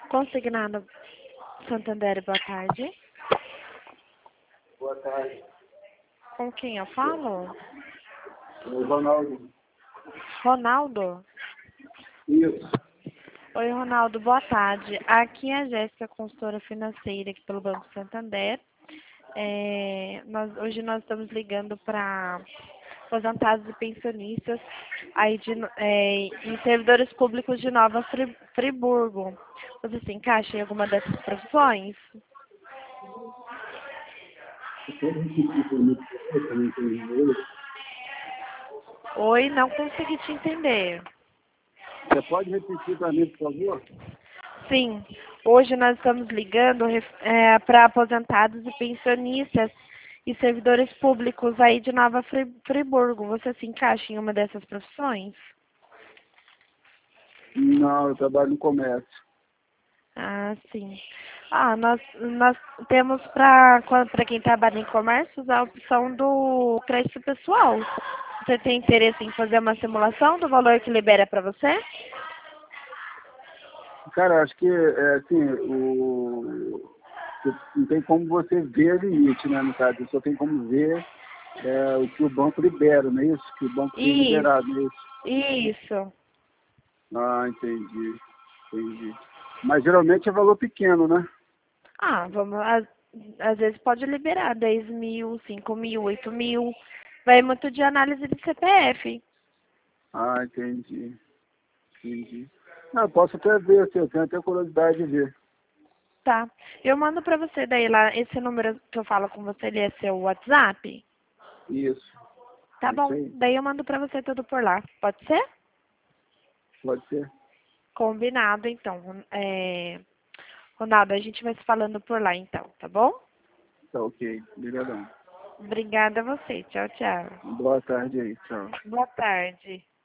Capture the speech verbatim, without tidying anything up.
Consignado Santander, boa tarde. Boa tarde. Com quem eu falo? O Ronaldo. Ronaldo? Isso. Oi, Ronaldo, boa tarde. Aqui é a Jéssica, consultora financeira aqui pelo Banco Santander. É, nós, hoje nós estamos ligando para aposentados e pensionistas aí de, é, em servidores públicos de Nova Fri- Friburgo. Você se encaixa em alguma dessas profissões? Você pode repetir por mim, por favor, para não entender? Oi, não consegui te entender. Você pode repetir para mim, por favor? Sim, hoje nós estamos ligando é, para aposentados e pensionistas e servidores públicos aí de Nova Fri- Friburgo. Você se encaixa em uma dessas profissões? Não, eu trabalho no comércio. Ah, sim. Ah, nós, nós temos para para quem trabalha em comércios a opção do crédito pessoal. Você tem interesse em fazer uma simulação do valor que libera para você? Cara, acho que, é, assim, o... não tem como você ver limite, né, no caso. Só tem como ver é, o que o banco libera, não é isso? Que o banco tem Isso, liberado, não é isso? isso. Ah, entendi. Entendi. Mas geralmente é valor pequeno, né? Ah, vamos, às, às vezes pode liberar dez mil, cinco mil, oito mil. Vai muito de análise de C P F. Ah, entendi. Entendi. Não, eu posso até ver, assim, eu tenho até curiosidade de ver. Tá. Eu mando pra você daí lá, esse número que eu falo com você, ele é seu WhatsApp? Isso. Tá Isso bom. aí. Daí eu mando pra você tudo por lá. Pode ser? Pode ser? Combinado, então. É... Ronaldo, a gente vai se falando por lá, então, tá bom? Tá ok. Obrigadão. Obrigada a você. Tchau, tchau. Boa tarde aí. Tchau. Boa tarde.